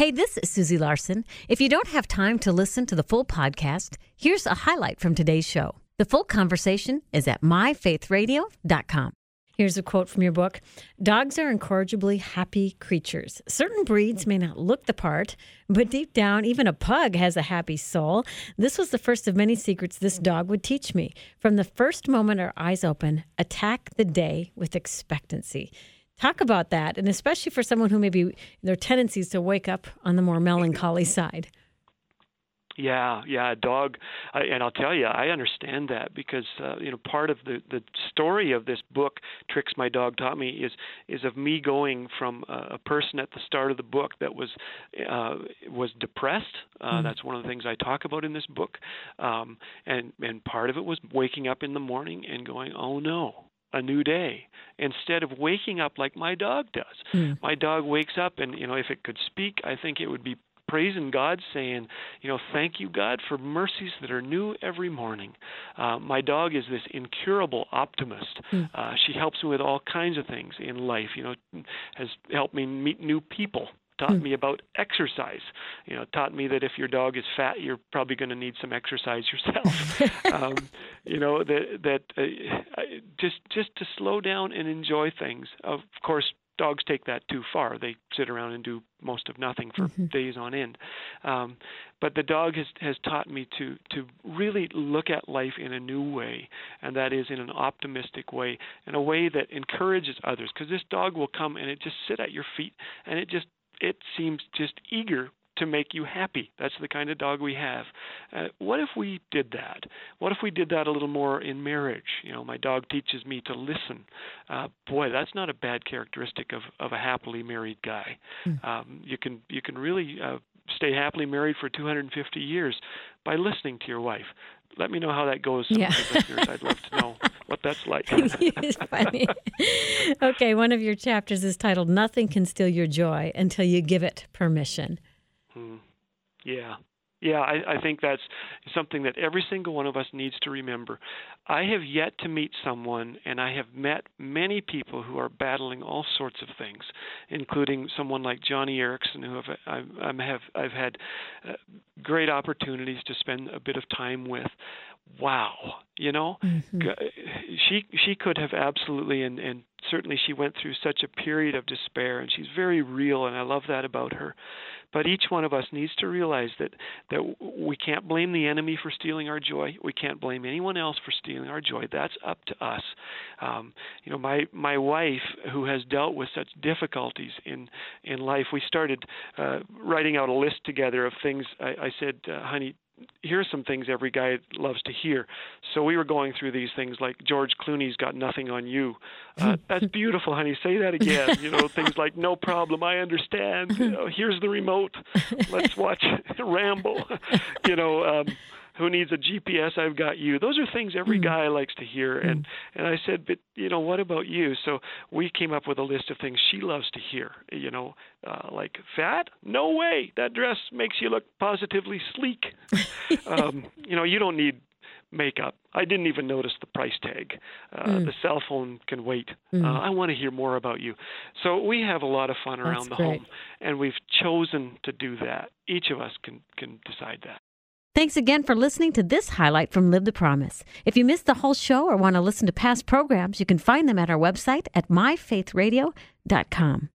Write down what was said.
Hey, this is Susie Larson. If you don't have time to listen to the full podcast, here's a highlight from today's show. The full conversation is at myfaithradio.com. Here's a quote from your book. Dogs are incorrigibly happy creatures. Certain breeds may not look the part, but deep down, even a pug has a happy soul. This was the first of many secrets this dog would teach me. From the first moment our eyes open, attack the day with expectancy. Talk about that, and especially for someone who maybe their tendencies to wake up on the more melancholy side. Yeah, a dog, and I'll tell you, I understand that because part of the story of this book, Tricks My Dog Taught Me, is of me going from a person at the start of the book that was depressed. That's one of the things I talk about in this book, and part of it was waking up in the morning and going, oh no, a new day, instead of waking up like my dog does. My dog wakes up, and if it could speak, I think it would be praising God, saying, thank you, God, for mercies that are new every morning. My dog is this incurable optimist. She helps me with all kinds of things in life, has helped me meet new people, taught me about exercise, taught me that if your dog is fat, you're probably going to need some exercise yourself. Just to slow down and enjoy things. Of course, dogs take that too far. They sit around and do most of nothing for days on end. But the dog has taught me to really look at life in a new way, and that is in an optimistic way, in a way that encourages others. Because this dog will come and it just sit at your feet, and it seems just eager to make you happy. That's the kind of dog we have. What if we did that? What if we did that a little more in marriage? My dog teaches me to listen. Boy, that's not a bad characteristic of a happily married guy. You can really stay happily married for 250 years by listening to your wife. Let me know how that goes. Some of the listeners, I'd love to know what that's like. It's funny. Okay, one of your chapters is titled, Nothing Can Steal Your Joy Until You Give It Permission. Yeah, I think that's something that every single one of us needs to remember. I have yet to meet someone, and I have met many people who are battling all sorts of things, including someone like Johnny Erickson, who I've had great opportunities to spend a bit of time with. Wow, she could have absolutely, and certainly she went through such a period of despair, and she's very real, and I love that about her. But each one of us needs to realize that we can't blame the enemy for stealing our joy. We can't blame anyone else for stealing our joy. That's up to us. My wife, who has dealt with such difficulties in life, we started writing out a list together of things. I said, honey, here's some things every guy loves to hear. So we were going through these things like George Clooney's got nothing on you. That's beautiful, honey. Say that again. Things like no problem. I understand. Here's the remote. Let's watch Rambo. Who needs a GPS? I've got you. Those are things every guy likes to hear. And I said, but, what about you? So we came up with a list of things she loves to hear, like fat? No way. That dress makes you look positively sleek. You don't need makeup. I didn't even notice the price tag. The cell phone can wait. I want to hear more about you. So we have a lot of fun around the home, and we've chosen to do that. Each of us can decide that. Thanks again for listening to this highlight from Live the Promise. If you missed the whole show or want to listen to past programs, you can find them at our website at myfaithradio.com.